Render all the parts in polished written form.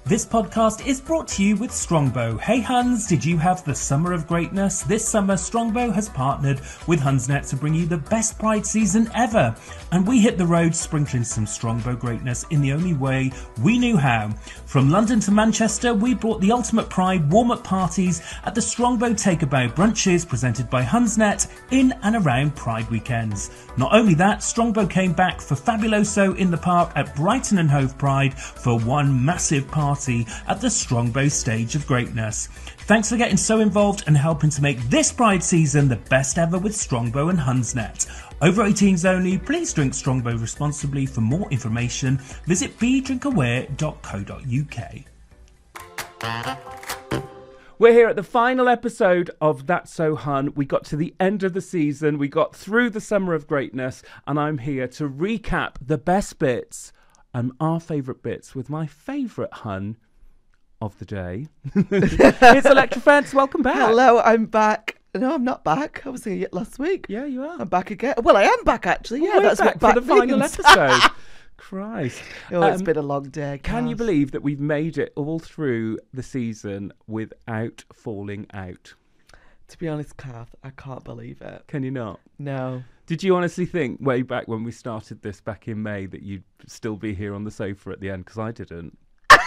This podcast is brought to you with Strongbow. Hey Huns, did you have the summer of greatness? This summer, Strongbow has partnered with Hunsnet to bring you the best Pride season ever. And we hit the road sprinkling some Strongbow greatness in the only way we knew how. From London to Manchester, we brought the ultimate Pride warm-up parties at the Strongbow Takeabout brunches presented by Hunsnet in and around Pride weekends. Not only that, Strongbow came back for Fabuloso in the Park at Brighton and Hove Pride for one massive party at the Strongbow Stage of Greatness. Thanks for getting so involved and helping to make this Pride season the best ever with Strongbow and Hunsnet. Over 18s only, please drink Strongbow responsibly. For more information, visit bedrinkaware.co.uk. We're here at the final episode of That's So Hun. We got to the end of the season, we got through the summer of greatness, and I'm here to recap the best bits and our favourite bits with my favourite Hun of the day. It's Electra Fence, welcome back. Hello, I'm back. No, I'm not back. I was here last week. Yeah, you are. I'm back again. Well, I am back actually. Yeah, We're that's back what back for the final means. episode. Christ. Oh, it's been a long day. Can you Cass. believe that we've made it all through the season without falling out? To be honest, Kath, I can't believe it. Can you not? No. Did you honestly think way back when we started this back in May that you'd still be here on the sofa at the end? Because I didn't.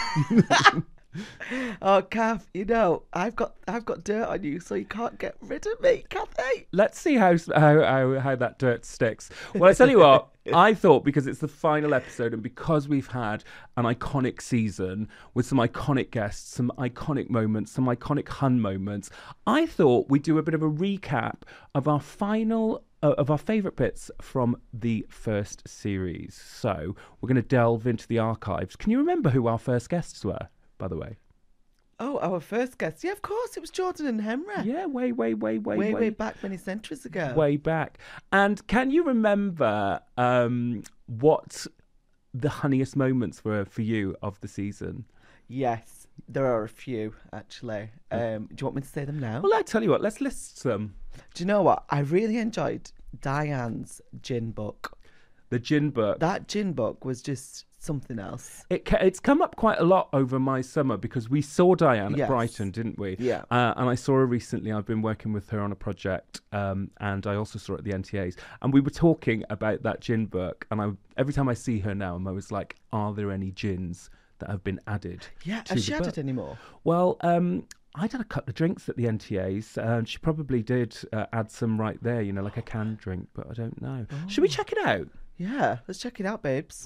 Oh, Kath, you know, I've got dirt on you, so you can't get rid of me, Kathy. Let's see how that dirt sticks. Well, I tell you what, I thought because it's the final episode and because we've had an iconic season with some iconic guests, some iconic moments, some iconic Hun moments, I thought we'd do a bit of a recap of our final of our favourite bits from the first series. So we're going to delve into the archives. Can you remember who our first guests were, by the way? Oh, our first guest. Yeah, of course. It was Jordan and Henry. Yeah, way back many centuries ago. Way back. And can you remember what the honeyest moments were for you of the season? Yes, there are a few, actually. Do you want me to say them now? Well, I tell you what, let's list them. Do you know what? I really enjoyed Diane's gin book. The gin book. That gin book was just something else. It's come up quite a lot over my summer because we saw Diane at Brighton, didn't we? Yeah. And I saw her recently. I've been working with her on a project, and I also saw her at the NTAs. And we were talking about that gin book. And every time I see her now, I'm always like, are there any gins that have been added? Yeah, to has she the added book? any more? Well, I'd had a couple of drinks at the NTAs, and she probably did add some right there, you know, like a canned drink, but I don't know. Oh. Should we check it out? Yeah, let's check it out, babes.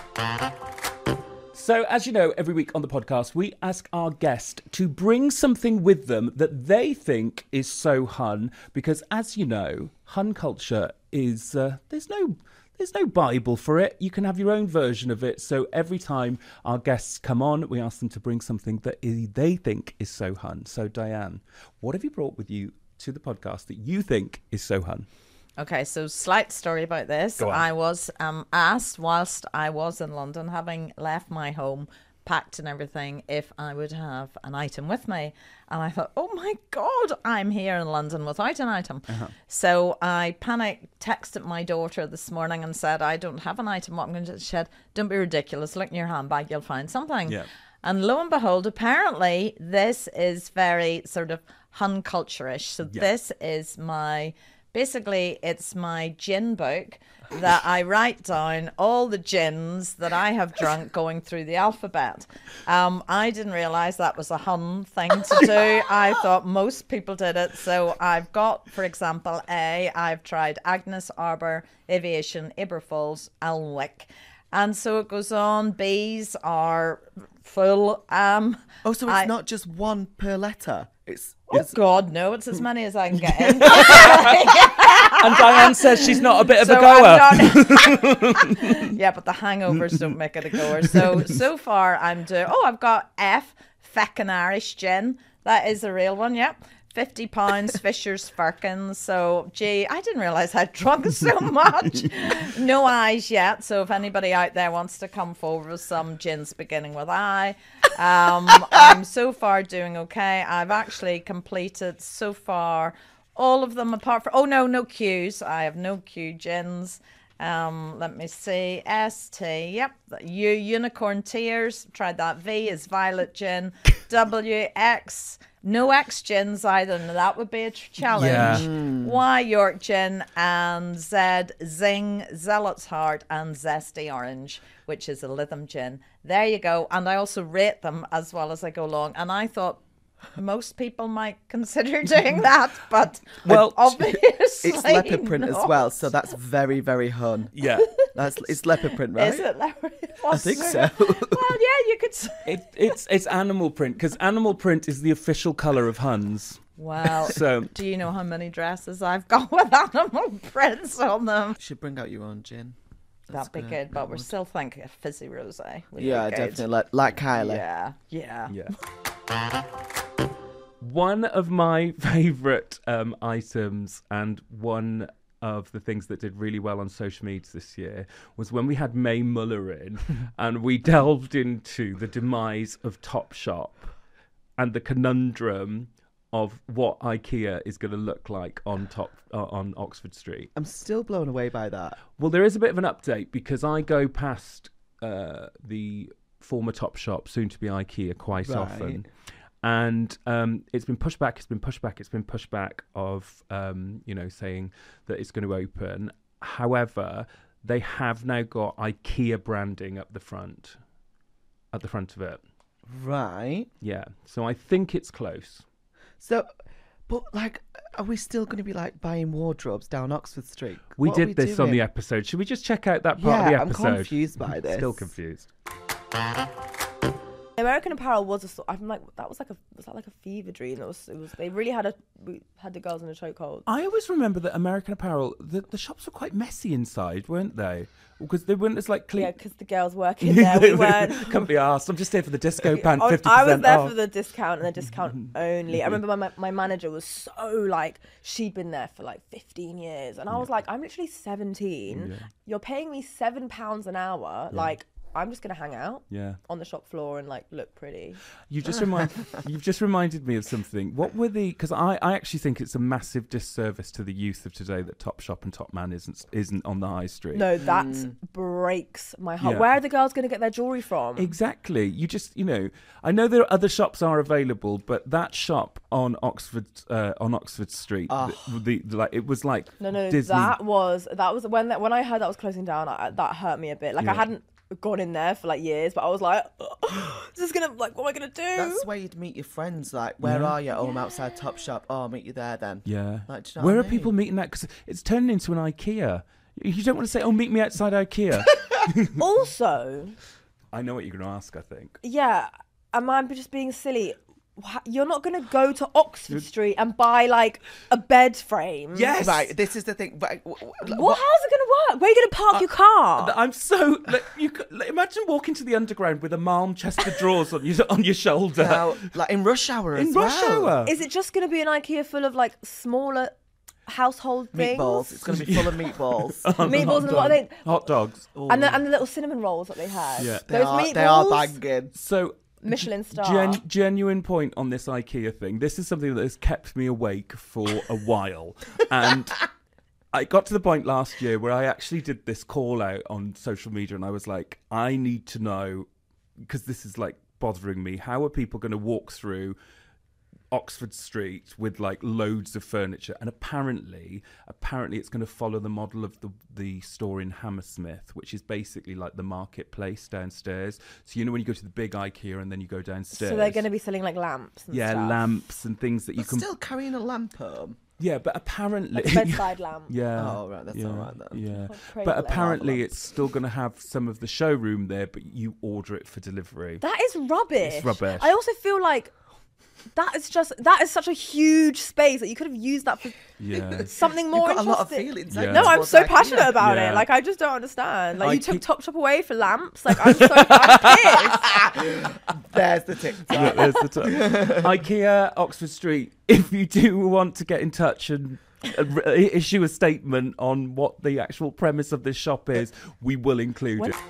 So, as you know, every week on the podcast, we ask our guest to bring something with them that they think is so Hun, because as you know, Hun culture is, there's no Bible for it. You can have your own version of it. So every time our guests come on, we ask them to bring something that they think is so Hun. So Diane, what have you brought with you to the podcast that you think is so Hun? Okay, so slight story about this. Go on. I was asked whilst I was in London, having left my home, packed and everything, if I would have an item with me. And I thought, oh my God, I'm here in London without an item. So I panicked, texted my daughter this morning and said, I don't have an item. What I'm going to do? She said, don't be ridiculous. Look in your handbag, you'll find something. Yeah. And lo and behold, apparently this is very sort of Hun culture-ish. So this is basically, it's my gin book that I write down all the gins that I have drunk going through the alphabet. I didn't realise that was a Hun thing to do. I thought most people did it. So I've got, for example, I've tried Agnes Arbour, Aviation, Iberfalls, Alnwick. And so it goes on. B's are full. Oh, so it's not just one per letter. Oh God, no! It's as many as I can get in. And Diane says she's not a bit of a So goer. Yeah, but the hangovers don't make it a goer. So far I'm doing. Oh, I've got F Feckin' Irish gin. That is a real one. Yep. £50 Fisher's Firkins. So, gee, I didn't realise I'd drunk so much. No I's yet. So if anybody out there wants to come forward with some gins beginning with I, I'm so far doing okay. I've actually completed so far all of them apart from, no Q's. I have no Q gins. Let me see. ST. Yep. U, unicorn tears. Tried that. V is violet gin. W, X. No X gins either. Now that would be a challenge. Yeah. Y, York gin. And Z, zing, zealot's heart, and zesty orange, which is a Lytham gin. There you go. And I also rate them as well as I go along. And I thought most people might consider doing that, but Well, obviously It's leopard print as not. well, so that's very, very Hun. Yeah. It's leopard print, right? Is it leopard? I think so. Well, yeah, you could say. It's animal print, because animal print is the official colour of Huns. Well, So do you know how many dresses I've got with animal prints on them? You should bring out your own gin. That'd be good, but we're still thinking of fizzy rosé. would be Yeah, good. definitely. Like Kylie. Yeah. yeah. One of my favourite items, and one of the things that did really well on social media this year, was when we had May Muller in and we delved into the demise of Topshop and the conundrum of what IKEA is going to look like on Oxford Street. I'm still blown away by that. Well, there is a bit of an update, because I go past the former Topshop, soon to be IKEA, quite Right. often. And it's been pushed back, of, saying that it's going to open. However, they have now got IKEA branding at the front of it. Right. Yeah. So I think it's close. So, but like, are we still going to be like buying wardrobes down Oxford Street? We What are did this on doing? the episode. Should we just check out that part of the Yeah, I'm episode? confused by this. Still confused. American Apparel was a sort. I'm like, was that like a fever dream? It was. They really had the girls in a chokehold. I always remember that American Apparel, the shops were quite messy inside, weren't they? Because they weren't as like clean. Yeah, because the girls working there, we weren't. Can't be asked. I'm just here for the disco pant, 50% I was there off. for the discount and the discount only. I remember my manager was so like, she'd been there for like 15 years. And I was like, I'm literally 17. Yeah. You're paying me £7 an hour. Like, I'm just going to hang out Yeah. on the shop floor and like look pretty. You've just reminded me of something. What were because I actually think it's a massive disservice to the youth of today that Topshop and Topman isn't on the high street. No, that breaks my heart. Yeah. Where are the girls going to get their jewellery from? Exactly. You just, I know there are other shops are available, but that shop on Oxford Street, it was like No, Disney. that was when I heard that was closing down. That hurt me a bit. Like I hadn't gone in there for like years, but I was like, this is gonna like, what am I gonna do? That's where you'd meet your friends. Like, where are you? Oh, I'm outside Topshop. Oh, I'll meet you there then. Yeah. Like, do you know Where what are I mean? people meeting that? Because it's turning into an IKEA. You don't want to say, "Oh, meet me outside IKEA." Also, I know what you're going to ask. I think. yeah, am I just being silly? You're not gonna go to Oxford Street and buy like a bed frame. Yes. Right, this is the thing. Right, How's it gonna work? Where are you gonna park your car? I'm so imagine walking to the underground with a Malm chest of drawers on your shoulder. Now, like in rush hour as in well. rush hour. Is it just gonna be an IKEA full of like smaller household things? Meatballs. It's going to be full of meatballs. Meatballs and what are they? Hot dogs. And the little cinnamon rolls that they had. Yeah. Those meatballs. They are banging. So Michelin star. Genuine point on this IKEA thing. This is something that has kept me awake for a while, and I got to the point last year where I actually did this call out on social media, and I was like, I need to know, because this is like bothering me. How are people going to walk through Oxford Street with like loads of furniture? And apparently it's going to follow the model of the store in Hammersmith, which is basically like the marketplace downstairs. So when you go to the big IKEA and then you go downstairs, So they're going to be selling like lamps and stuff. lamps and things that you But can still carrying a lamp home. yeah, but apparently Like a bedside lamp. yeah. Oh, right, that's all right then. Yeah. Cradle But lamp. apparently it's still going to have some of the showroom there, but you order it for delivery. That is rubbish. It's rubbish. I also feel like that is such a huge space that you could have used that for Yeah. something more You've got a lot of interesting. feelings. Yeah. No, I'm towards so IKEA. passionate about Yeah. it. Like I just don't understand. Like you took IKEA Topshop away for lamps. Like I'm pissed. There's the TikTok. Yeah, there's the IKEA, Oxford Street. If you do want to get in touch and issue a statement on what the actual premise of this shop is, we will include it.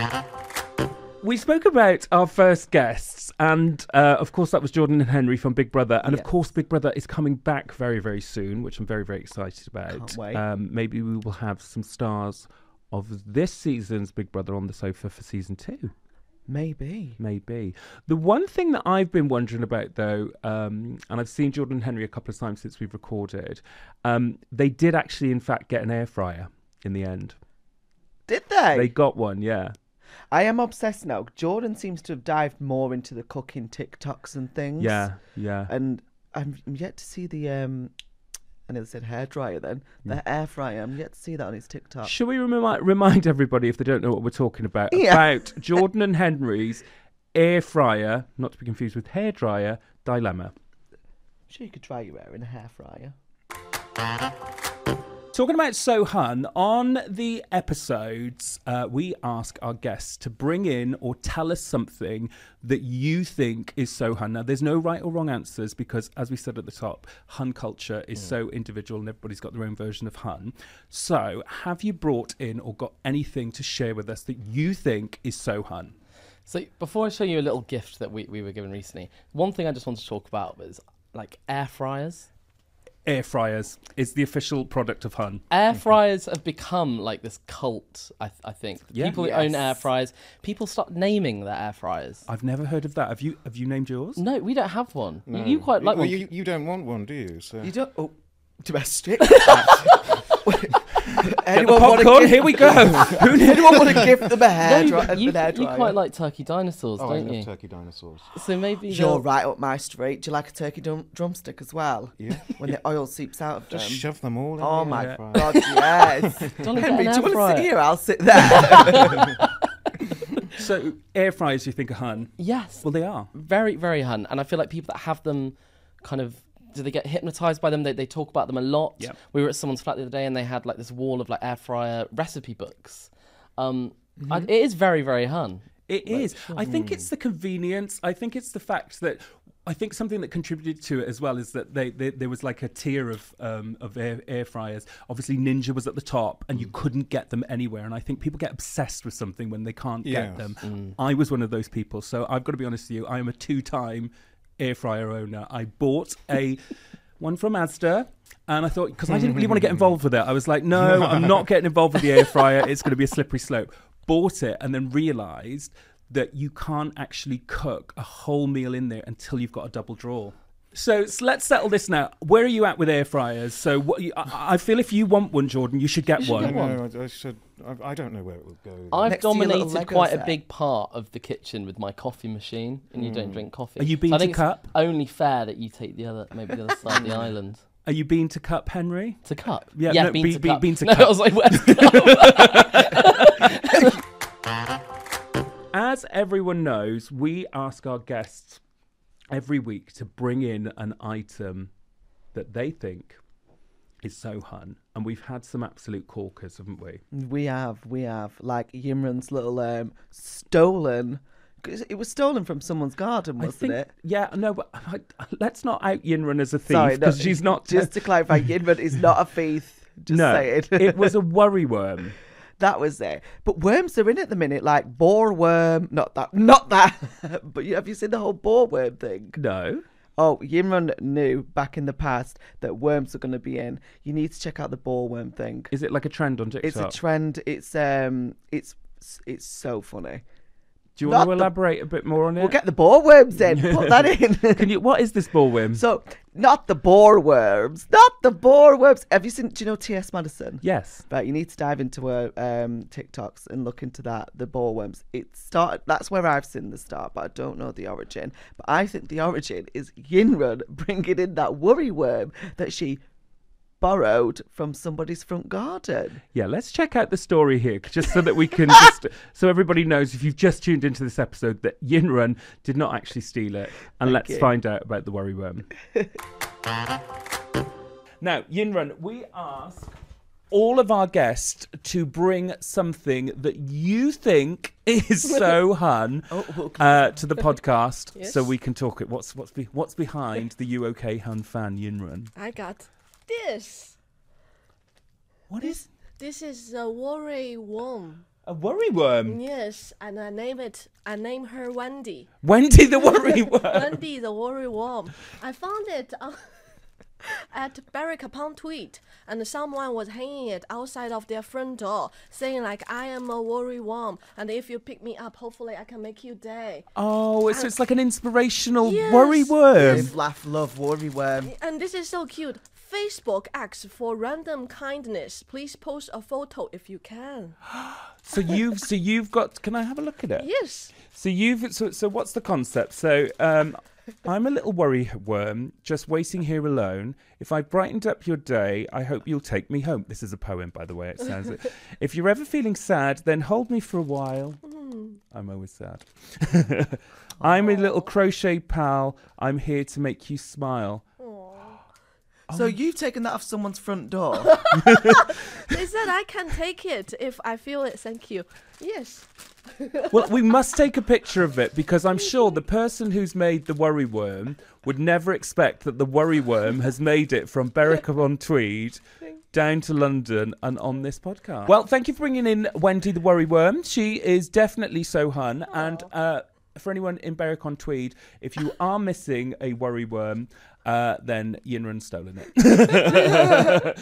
We spoke about our first guests, and of course that was Jordan and Henry from Big Brother, and of course Big Brother is coming back very, very soon, which I'm very, very excited about. Can't wait. Maybe we will have some stars of this season's Big Brother on the Sofa for season 2. Maybe. Maybe. The one thing that I've been wondering about, though, and I've seen Jordan and Henry a couple of times since we've recorded, they did actually, in fact, get an air fryer in the end. Did they? They got one, yeah. I am obsessed now. Jordan seems to have dived more into the cooking TikToks and things. Yeah, yeah. And I'm yet to see the I nearly said hairdryer then. The air fryer. I'm yet to see that on his TikTok. Shall we remind everybody, if they don't know what we're talking about, Yeah. about Jordan and Henry's air fryer, not to be confused with hairdryer, dilemma? I'm sure you could dry your hair in a hair fryer. Talking about Sohan, on the episodes, we ask our guests to bring in or tell us something that you think is Sohan. Now, there's no right or wrong answers because, as we said at the top, Hun culture is so individual and everybody's got their own version of Hun. So, have you brought in or got anything to share with us that you think is Sohan? So before I show you a little gift that we were given recently, one thing I just wanted to talk about was like air fryers. Air fryers is the official product of Hun. Air fryers have become like this cult, I think. Yeah. People who own air fryers, people start naming their air fryers. I've never heard of that. Have you named yours? No, we don't have one. No. You quite like well, one. you don't want one, do you? So. You don't... Oh, domestic. Get the popcorn, here we go. Anyone want to give them a hair No, dryer? but you quite like turkey dinosaurs, Oh, I don't love you? turkey dinosaurs. So maybe You're they'll- right up my street. Do you like a turkey drumstick as well? Yeah. When the oil seeps out of them. Just shove them all in Oh the my air fryer. God, yes. Johnny, get Henry, an do you air want to fryer. sit here? I'll sit there. So, air fryers, you think are Hun? Yes. Well, they are. Very, very Hun. And I feel like people that have them kind of, do they get hypnotized by them? They talk about them a lot. Yep. We were at someone's flat the other day and they had like this wall of like air fryer recipe books. It is very, very Hun. It is. I think it's the convenience. I think it's the fact that I think something that contributed to it as well is that there was like a tier of air fryers. Obviously, Ninja was at the top, and you couldn't get them anywhere. And I think people get obsessed with something when they can't get Yes. them. I was one of those people. So I've got to be honest with you. I am a 2-time air fryer owner. I bought one from Asda. And I thought, because I didn't really want to get involved with it, I was like, no, I'm not getting involved with the air fryer. It's going to be a slippery slope. Bought it and then realised that you can't actually cook a whole meal in there until you've got a double drawer. So let's settle this now. Where are you at with air fryers? So I feel if you want one, Jordan, you should get one. get one. I don't know where it will go. I've Next to your little dominated Lego quite a set. big part of the kitchen with my coffee machine, and you don't drink coffee. Are you bean So I to think cup? It's only fair that you take the other side of the island. Are you bean to cup, Henry? To cup? Yeah, no, bean to be- cup. bean to no, cup. I was like, where's cup? As everyone knows, we ask our guests every week to bring in an item that they think is so Hun. And we've had some absolute corkers, haven't we? We have. Like Yimran's little stolen... 'cause it was stolen from someone's garden, wasn't it? Yeah, no, but let's not out Yinrun as a Sorry, thief no, because she's not. Just to clarify, Yimran is not a thief. Just no, saying. it was a worry worm. That was it. But worms are in at the minute, like boar worm. Not that. But have you seen the whole boar worm thing? No. Oh, Yimran knew back in the past that worms are going to be in. You need to check out the boar worm thing. Is it like a trend on TikTok? It's a trend. It's so funny. Do you want to Not the- elaborate a bit more on it? We'll get the boar worms in. Put that in. Can you? What is this ball worm? So, not the boar worms. Not the boar worms. Have you seen? Do you know T.S. Madison? Yes. Right, you need to dive into her TikToks and look into that. The boar worms. It started. That's where I've seen the start, but I don't know the origin. But I think the origin is Yinrun bringing in that worry worm that she borrowed from somebody's front garden. Yeah, let's check out the story here, just so that we can, so everybody knows if you've just tuned into this episode that Yinrun did not actually steal it, and let's you. find out about the worry worm. Now, Yinrun, we ask all of our guests to bring something that you think is so Hun to the podcast, Yes. so we can talk it. What's behind the You OK Hun fan, Yinrun? I got this. What is This is a worry worm. a worry worm? Yes, and I name her Wendy. Wendy the worry worm. Wendy the worry worm. I found it. at Berwick upon Tweed, and someone was hanging it outside of their front door, saying like, "I am a worryworm, and if you pick me up, hopefully I can make your day." Oh, so it's like an inspirational Yes, worry worm. Live, laugh, love, worry worm. And this is so cute. Facebook asks for random kindness. Please post a photo if you can. So you've got. Can I have a look at it? Yes. So what's the concept? So I'm a little worry worm, just waiting here alone. If I brightened up your day, I hope you'll take me home. This is a poem, by the way. It sounds. If you're ever feeling sad, then hold me for a while. I'm always sad. I'm a little crochet pal. I'm here to make you smile. So you've taken that off someone's front door? They said I can take it if I feel it. Thank you. Yes. Well, we must take a picture of it because I'm sure the person who's made the worry worm would never expect that the worry worm has made it from Berwick upon Tweed down to London and on this podcast. Well, thank you for bringing in Wendy the worry worm. She is definitely so hun. And for anyone in Berwick on Tweed, if you are missing a worry worm, then Yinrun's stolen it.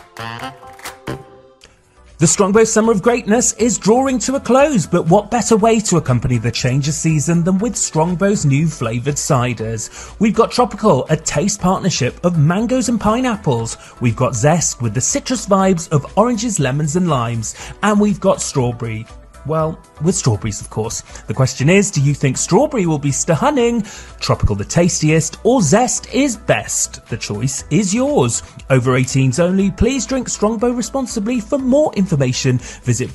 The Strongbow Summer of Greatness is drawing to a close, but what better way to accompany the change of season than with Strongbow's new flavoured ciders? We've got Tropical, a taste partnership of mangoes and pineapples. We've got Zest with the citrus vibes of oranges, lemons and limes. And we've got Strawberry. Well, with strawberries, of course. The question is, do you think Strawberry will be stunning, Tropical the tastiest, or Zest is best? The choice is yours. Over 18s only, please drink Strongbow responsibly. For more information, visit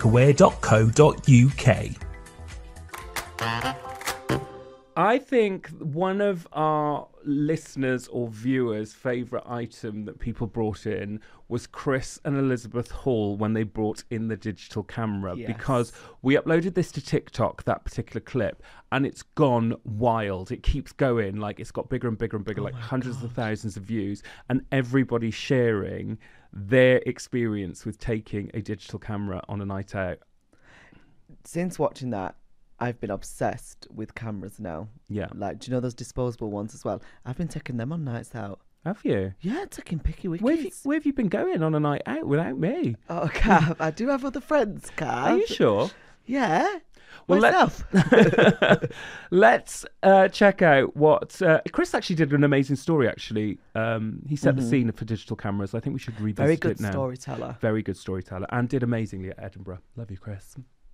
bedrinkawear.co.uk. I think one of our listeners or viewers' favourite item that people brought in was Chris and Elizabeth Hall when they brought in the digital camera, because we uploaded this to TikTok, that particular clip, and it's gone wild. It keeps going, like it's got bigger and bigger and bigger, like hundreds of thousands of views, and everybody sharing their experience with taking a digital camera on a night out. Since watching that, I've been obsessed with cameras now. Yeah. Like, do you know those disposable ones as well? I've been taking them on nights out. Have you? Yeah, taking picky wickies. Where have you been going on a night out without me? Oh, Cav, I do have other friends, Cav. Are you sure? Yeah. Well, myself. Let's check out what Chris actually did. An amazing story, actually. He set the scene for digital cameras. I think we should revisit Very it good now. storyteller. Very good storyteller, and did amazingly at Edinburgh. Love you, Chris.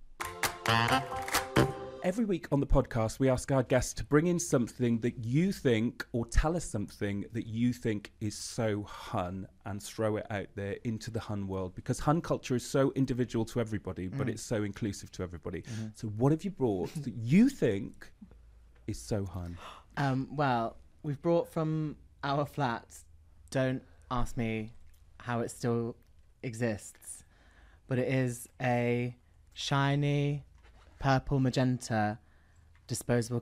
Every week on the podcast, we ask our guests to bring in something that you think, or tell us something that you think is so hun, and throw it out there into the hun world, because hun culture is so individual to everybody, but it's so inclusive to everybody. So what have you brought that you think is so hun? Well, we've brought from our flat. Don't ask me how it still exists, but it is a shiny purple magenta digital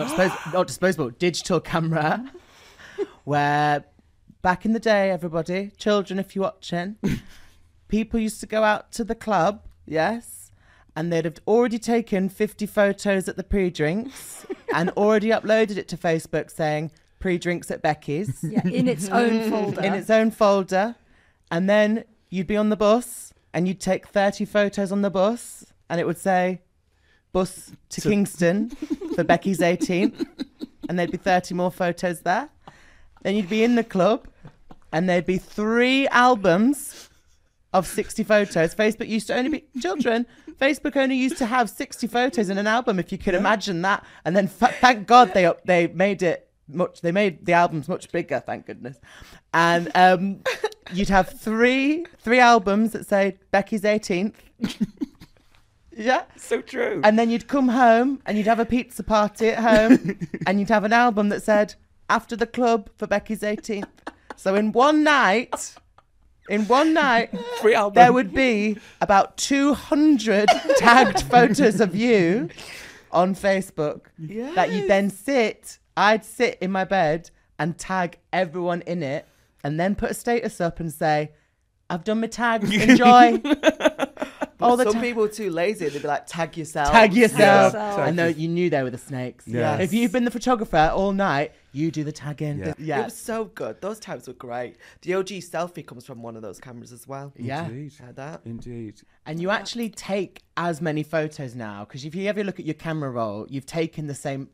camera where back in the day, everybody, children, if you're watching, people used to go out to the club, yes, and they'd have already taken 50 photos at the pre-drinks and already uploaded it to Facebook saying pre-drinks at Becky's. Yeah, in its own folder. In its own folder. And then you'd be on the bus and you'd take 30 photos on the bus and it would say bus to Kingston for Becky's 18th, and there'd be 30 more photos there. Then you'd be in the club and there'd be 3 albums of 60 photos. Facebook used to only be children. Facebook only used to have 60 photos in an album, if you could imagine that. And then thank God they made it much. They made the albums much bigger, thank goodness. And you'd have three albums that say Becky's 18th. Yeah. So true. And then you'd come home and you'd have a pizza party at home and you'd have an album that said after the club for Becky's 18th. So in one night, 3 albums, there would be about 200 tagged photos of you on Facebook that you then I'd sit in my bed and tag everyone in it and then put a status up and say, I've done my tags, enjoy. all the Some time. people are too lazy. They'd be like, tag yourself. Tag yourself. Yeah. I know you knew they were the snakes. Yeah. If you've been the photographer all night, you do the tagging. Yeah. It was so good. Those times were great. The OG selfie comes from one of those cameras as well. Yeah. Indeed. Heard that? Indeed. And you actually take as many photos now, because if you ever look at your camera roll, you've taken 10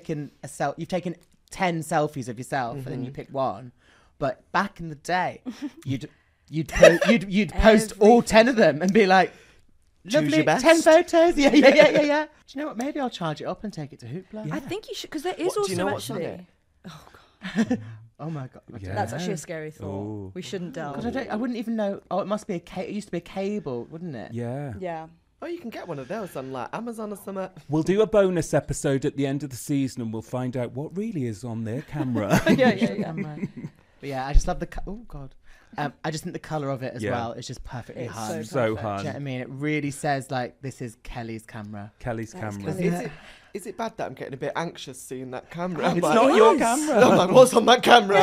selfies of yourself and then you pick one. But back in the day, you'd post all 10 of them and be like, Choose lovely, your best. 10 photos. Yeah. Do you know what? Maybe I'll charge it up and take it to Hoopla. I think you should, because there is What, do also you know what's on actually. it? Oh my God. Yeah. That's actually a scary thought. Oh. We shouldn't delve. God, I wouldn't even know. Oh, it must be it used to be a cable, wouldn't it? Yeah. Yeah. Oh, you can get one of those on like Amazon or something. We'll do a bonus episode at the end of the season and we'll find out what really is on their camera. yeah. But yeah, I just love the. Oh God. I just think the color of it as Yeah. well is just perfectly It's hung. So Do you know what I hun. mean? It really says like this is Kelly's camera. Kelly's That's camera. Kelly. Is it bad that I'm getting a bit anxious seeing that camera? I'm It's like, not your camera. I'm like, what's on that camera?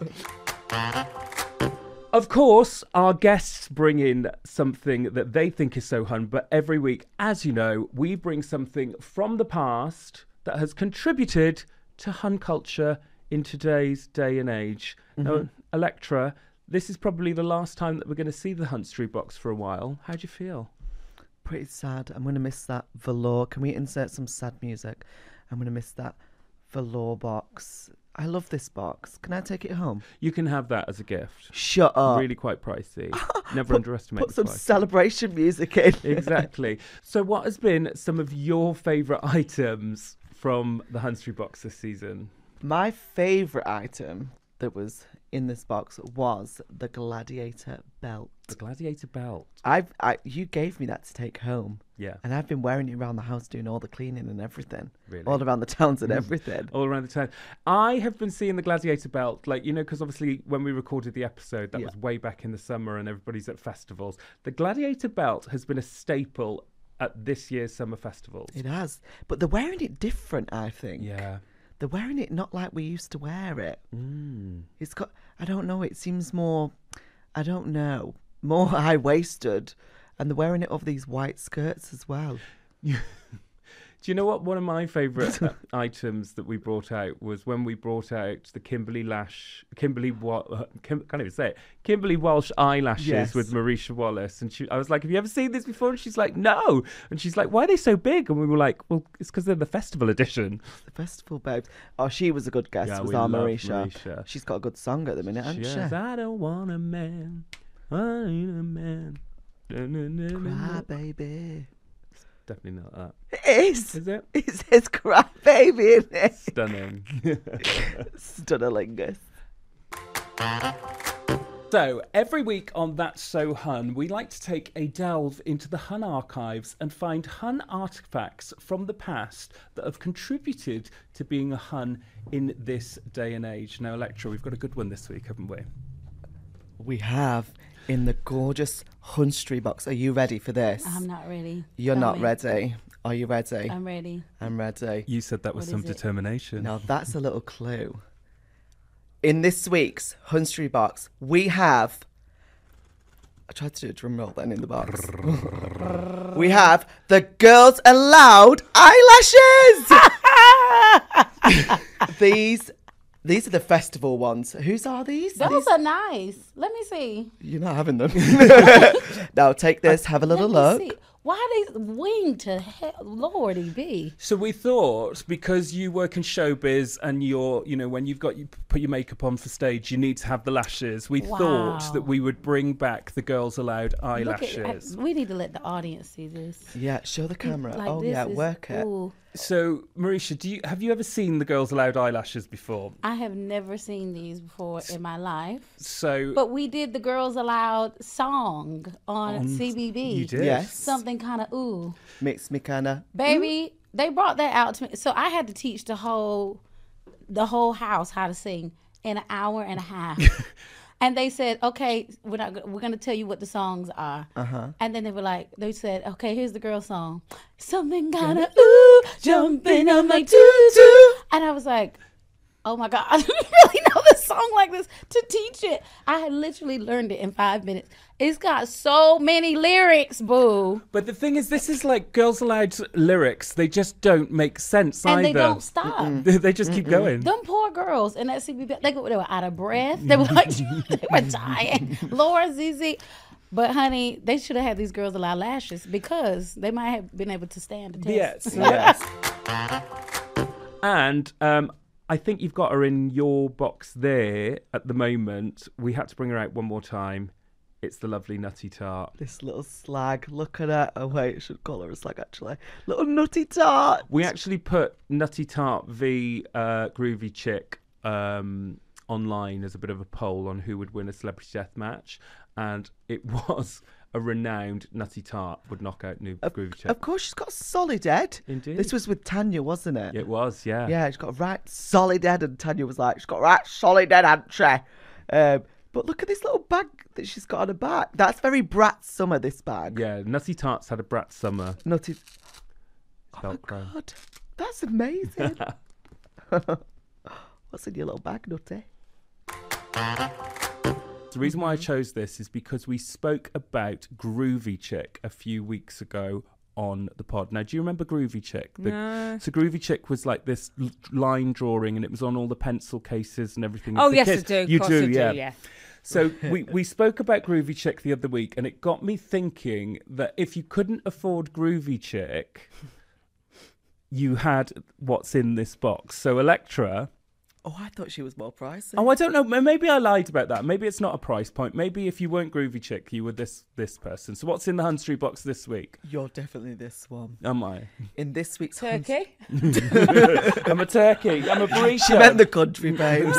Of course, our guests bring in something that they think is so hun, but every week, as you know, we bring something from the past that has contributed to hun culture in today's day and age. Now, Electra, this is probably the last time that we're going to see the Hunt Street box for a while. How do you feel? Pretty sad. I'm going to miss that velour. Can we insert some sad music? I'm going to miss that velour box. I love this box. Can I take it home? You can have that as a gift. Shut up. Really quite pricey. Never underestimate Put the some price. celebration music in. Exactly. So what has been some of your favourite items from the Hunt Street box this season? My favourite item that was in this box was the Gladiator belt. The Gladiator belt. You gave me that to take home, Yeah. and I've been wearing it around the house, doing all the cleaning and everything, Really? all around the towns and everything. All around the town. I have been seeing the Gladiator belt, like, you know, because obviously when we recorded the episode, that Yeah. was way back in the summer and everybody's at festivals. The Gladiator belt has been a staple at this year's summer festivals. It has, but they're wearing it different. I think. Yeah. They're wearing it not like we used to wear it. Mm. It's got, I don't know, it seems more, I don't know, more high-waisted. And they're wearing it over these white skirts as well. Do you know what? One of my favourite items that we brought out was when we brought out the Kimberly Walsh eyelashes Yes. with Marisha Wallace. And I was like, have you ever seen this before? And she's like, no. And she's like, why are they so big? And we were like, well, it's because they're the festival edition. The festival babes. Oh, she was a good guest, Yeah, was we our love Marisha. Marisha. She's got a good song at the minute, hasn't She she? says, I don't want a man. I need a man. Cry, baby. Definitely not that. It is. Is it? It says cry, baby, in it. Stunning. Stunnerlingus. So, every week on That's So Hun, we like to take a delve into the Hun archives and find Hun artifacts from the past that have contributed to being a Hun in this day and age. Now, Electra, we've got a good one this week, haven't we? We have in the gorgeous Hunt Street box. Are you ready for this? I'm not ready. You're Tell not me. ready. Are you ready? I'm ready. I'm ready. You said that with What some is it? determination. Now that's a little clue. In this week's Hunt Street box, we have. I tried to do a drum roll then in the box. We have the Girls Aloud eyelashes. These are the festival ones. Whose are these? Those are nice. Let me see. You're not having them. Now take this. Have a little Let me look. see. Why are they winged to hell? Lordy be. So we thought, because you work in showbiz and you're, you know, when you put your makeup on for stage, you need to have the lashes. We thought Wow. that we would bring back the Girls Aloud Look eyelashes. we need to let the audience see this. Yeah, show the camera. Like, Oh this yeah, is- work it. ooh. So, Marisha, have you ever seen the Girls Aloud eyelashes before? I have never seen these before in my life. So, But we did the Girls Aloud song on CBB. you did. Yes. Something kind of ooh. Makes me kinda. Baby, they brought that out to me. So I had to teach the whole house how to sing in an hour and a half. And they said, okay, we're going to tell you what the songs are. And then they said, okay, here's the girl song. Something kind of ooh, jumping on my tutu. And I was like, oh my God, I didn't really know this song like this to teach it. I had literally learned it in 5 minutes. It's got so many lyrics, boo. But the thing is, this is like Girls Aloud lyrics. They just don't make sense And either. they don't stop. They just keep going. Them poor girls in that CBB, they were out of breath. They were like, they were dying. Laura, ZZ. But honey, they should have had these Girls Aloud lashes because they might have been able to stand the test. Yes. And I think you've got her in your box there at the moment. We had to bring her out one more time. It's the lovely Nutty Tart. This little slag. Look at her. Oh, wait, I should call her a slag, actually. Little Nutty Tart. We actually put Nutty Tart v Groovy Chick online as a bit of a poll on who would win a celebrity death match. And it was a renowned Nutty Tart would knock out new Groovy Chick. Of course, she's got a solid head. Indeed. This was with Tanya, wasn't it? It was, yeah. Yeah, she's got a right solid head, and Tanya was like, she's got a right solid head, hasn't she? But look at this little bag that she's got on her back. That's very Brat Summer, this bag. Yeah, Nutty Tart's had a Brat Summer. Nutty. Oh, my Velcro. God. That's amazing. What's in your little bag, Nutty? The reason why I chose this is because we spoke about Groovy Chick a few weeks ago on the pod. Now, do you remember Groovy Chick? No. So Groovy Chick was like this line drawing, and it was on all the pencil cases and everything. Oh, of the yes, kids. I do. You Of course do, I yeah. yeah. So we spoke about Groovy Chick the other week, and it got me thinking that if you couldn't afford Groovy Chick, you had what's in this box. So Electra. Oh, I thought she was more pricey. Oh, I don't know. Maybe I lied about that. Maybe it's not a price point. Maybe if you weren't Groovy Chick, you were this person. So what's in the Hun Street box this week? You're definitely this one. Am I? In this week's Turkey. I'm a turkey. I'm a burrito. She meant the country, babes.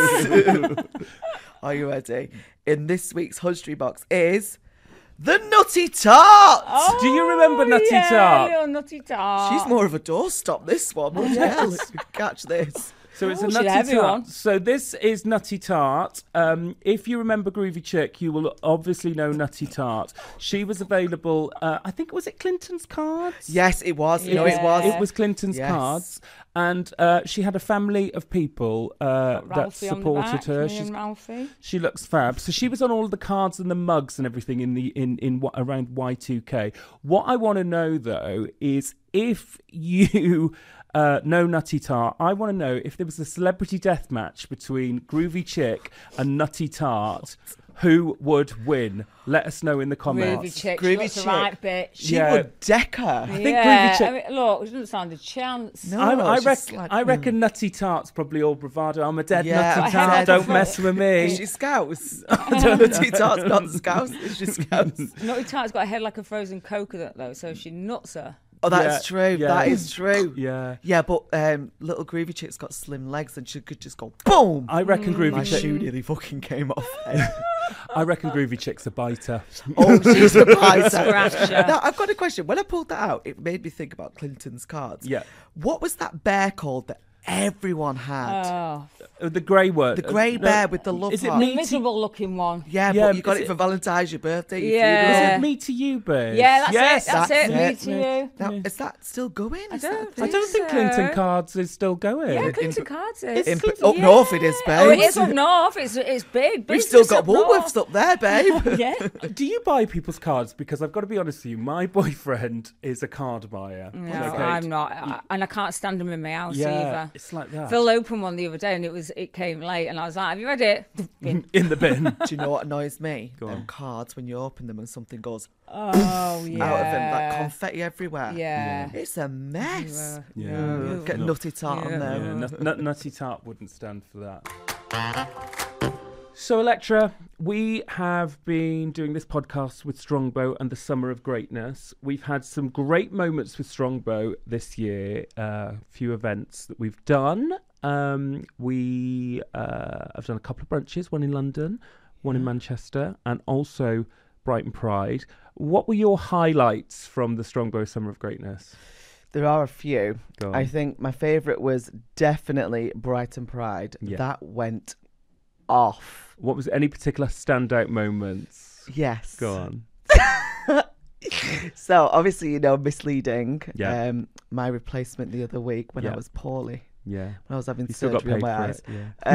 Are you ready? In this week's Hun Street box is the Nutty Tart. Do you remember Nutty Tart? Yeah, Nutty Tart. She's more of a doorstop, this one. What the hell? Catch this. So it's a she's Nutty a heavy Tart. one. So this is Nutty Tart. If you remember Groovy Chick, you will obviously know Nutty Tart. She was available, I think, was it Clinton's Cards? Yes, it was. No, Yeah. it was. It was Clinton's Yes. Cards. And she had a family of people that Ralphie on the supported back, her. me and Ralphie. She looks fab. So she was on all the cards and the mugs and everything in around Y2K. What I want to know though is if you know Nutty Tart, I want to know if there was a celebrity death match between Groovy Chick and Nutty Tart, who would win? Let us know in the comments. Groovy Chick. Groovy She looks a Chick. right bitch. She Yeah. would deck her. think yeah, Groovy Chick- I mean, look, it doesn't stand a chance. No. I reckon Nutty Tart's probably all bravado. I'm a dead Yeah, Nutty I Tart. had Don't that. mess with Is me. she Scouse? Nutty Tart's not Scouse. Is she Scouse? Nutty Tart's got a head like a frozen coconut, though, so she nuts her. Oh, that is Yeah, true. yeah. That is true. Yeah. Yeah, but little Groovy Chick's got slim legs and she could just go boom. I reckon My Groovy Chick. shoe nearly fucking came off. I reckon Groovy Chick's a biter. Oh, she's a biter. Scratcher. Now, I've got a question. When I pulled that out, it made me think about Clinton's Cards. Yeah. What was that bear called that everyone had? Oh, The grey one. The grey bear with the love Is it heart. me to, miserable looking one. Yeah, Yeah, but you got is it it- for Valentine's, your birthday. your Yeah. funeral. is it me to you, babe? Yeah, that's yes, it. That's it. Me it. to you. Now, is that still going? Is that a don't thing? I don't think so. Clinton Cards is still going. Yeah, Clinton Cards is. In- up north it is, babe. Oh, it is up north. It's big. We've still business got up north. Woolworths up there, babe. Yeah. Do you buy people's cards? Because I've got to be honest with you, my boyfriend is a card buyer. No, Okay. I'm not, and I can't stand them in my house Yeah, either. it's like that. Phil opened one the other day, and it came late, and I was like, "Have you read it?" Bin. In the bin. Do you know what annoys me? Go Them on. cards when you open them and something goes Oh yeah. out of them, like confetti everywhere. Yeah. It's a mess. Yeah. Ugh, Get Nutty Tart on Yeah. them. Yeah, Nutty Tart wouldn't stand for that. So, Electra, we have been doing this podcast with Strongbow and the Summer of Greatness. We've had some great moments with Strongbow this year, a few events that we've done. We have done a couple of brunches, one in London, one in Manchester, and also Brighton Pride. What were your highlights from the Strongbow Summer of Greatness? There are a few. Go on. I think my favourite was definitely Brighton Pride. Yeah. That went off. What was any particular standout moments? Yes. Go on. So obviously, misleading. Yeah. My replacement the other week when Yeah. I was poorly. Yeah. when I was having You still got surgery on paid my for eyes.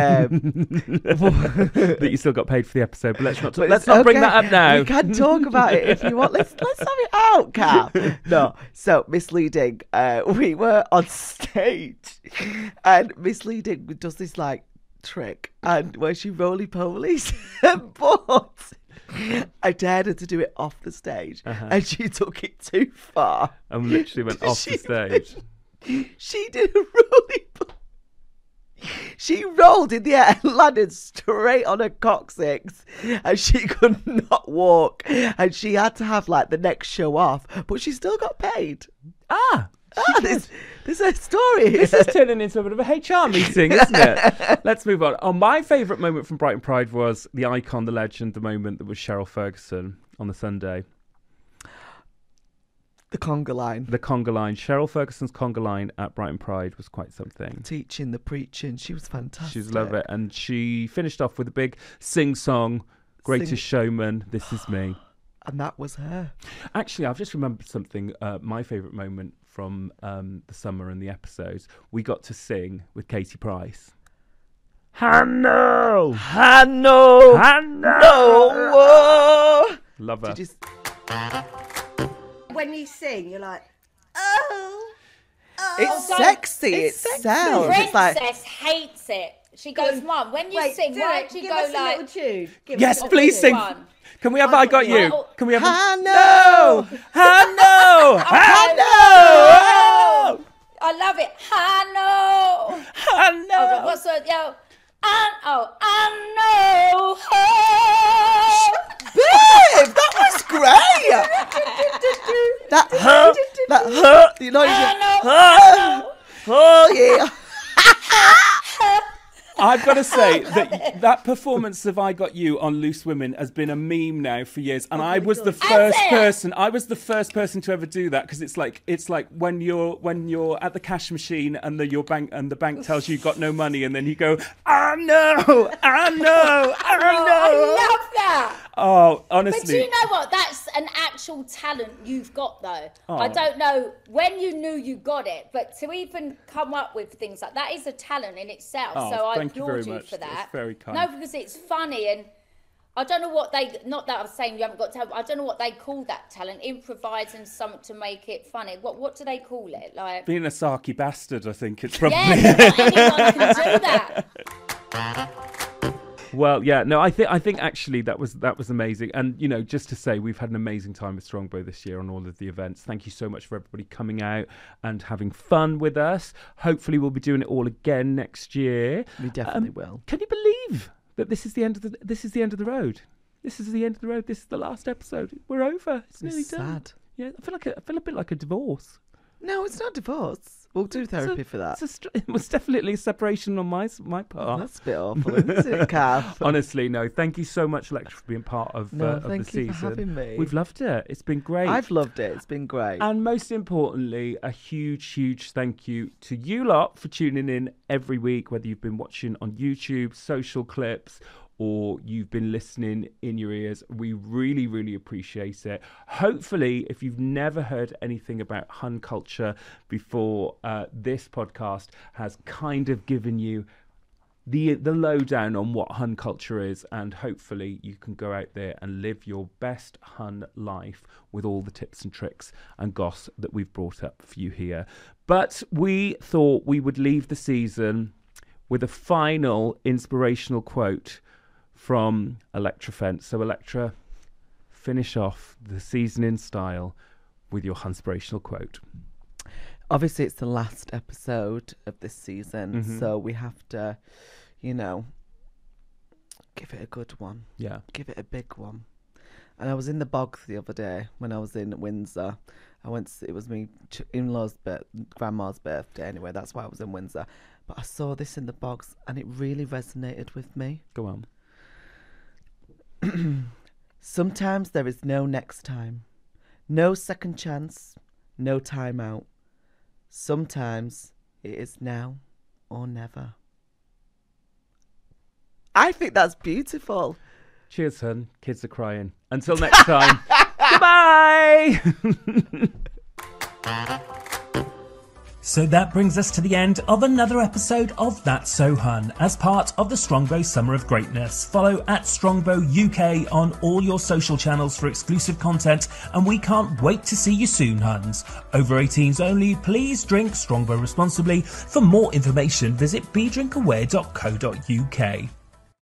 it. That you still got paid for the episode, but let's not But let's it's not bring okay. that up now. We can talk about it if you want. Let's have it out, Cal. No, so misleading. We were on stage, and misleading does this like trick, and where she roly polies, but I dared her to do it off the stage, and she took it too far. And literally went off the stage. She did a roly. She rolled in the air and landed straight on her coccyx, and she could not walk, and she had to have like the next show off, but she still got paid. There's a story here. This is turning into a bit of a HR meeting, isn't it? Let's move on. Oh, my favourite moment from Brighton Pride was the icon, the legend, the moment that was Cheryl Ferguson on the Sunday. The conga line. The conga line. Cheryl Ferguson's conga line at Brighton Pride was quite something. Teaching, the preaching. She was fantastic. She was love it. And she finished off with a big sing-song, Greatest Showman, This Is Me. And that was her. Actually, I've just remembered something. My favourite moment from the summer and the episodes. We got to sing with Katie Price. Hanno! Hanno! Hanno! No! Love her. Did you When you sing, you're like, oh. It's sexy. It sounds. It's Princess like, hates it. She goes, Mum, when you sing, why don't you give go us a like... little tune. Give Yes, us a please little sing. one. Can we have I Got You? Can we have Hanno! Hanno! Hanno! I love it. Hanno! Hanno! What's the... Yo, I know. babe, that was great. that hurt. You know, oh yeah. I've got to say that performance of I Got You on Loose Women has been a meme now for years, and I was the first person. I was the first person to ever do that, because it's like when you're at the cash machine and the bank tells you you've got no money, and then you go, I know. I love that. Oh, honestly. But do you know what? That's an actual talent you've got, though. Oh. I don't know when you knew you got it, but to even come up with things like that is a talent in itself. Oh, so I thank you applaud very you much. for that. That's very kind. No, because it's funny, and I don't know what they. Not that I'm saying you haven't got talent. I don't know what they call that talent. Improvising something to make it funny. What do they call it? Like being a sarky bastard, I think it's probably. Yeah, not anyone can do that. Well, yeah, no, I think actually that was amazing. And, you know, just to say, we've had an amazing time with Strongbow this year on all of the events. Thank you so much for everybody coming out and having fun with us. Hopefully we'll be doing it all again next year. We definitely will. Can you believe that this is the end of the road? This is the end of the road. This is the last episode. We're over. It's nearly done. Sad. Yeah, I feel a bit like a divorce. No, it's not divorce. We'll do therapy for that. It was definitely a separation on my part. Oh, that's a bit awful, isn't it, Kath? Honestly, no. Thank you so much, Alexa, for being part of the thank season. you for having me. We've loved it. It's been great. I've loved it. It's been great. And most importantly, a huge, huge thank you to you lot for tuning in every week, whether you've been watching on YouTube, social clips, or you've been listening in your ears. We really, really appreciate it. Hopefully, if you've never heard anything about Hun culture before, this podcast has kind of given you the lowdown on what Hun culture is, and hopefully you can go out there and live your best Hun life with all the tips and tricks and goss that we've brought up for you here. But we thought we would leave the season with a final inspirational quote from Electra Fence. So Electra, finish off the season in style with your inspirational quote. Obviously, it's the last episode of this season, so we have to, you know, give it a good one. Yeah. Give it a big one. And I was in the bogs the other day when I was in Windsor. It was me in-law's grandma's birthday anyway. That's why I was in Windsor. But I saw this in the bogs and it really resonated with me. Go on. Sometimes there is no next time, no second chance, no time out. Sometimes it is now or never. I think that's beautiful. Cheers, son. Kids are crying. Until next time. Goodbye. So that brings us to the end of another episode of That's So Hun, as part of the Strongbow Summer of Greatness. Follow at Strongbow UK on all your social channels for exclusive content, and we can't wait to see you soon, Huns. Over 18s only, please drink Strongbow responsibly. For more information, visit bedrinkaware.co.uk.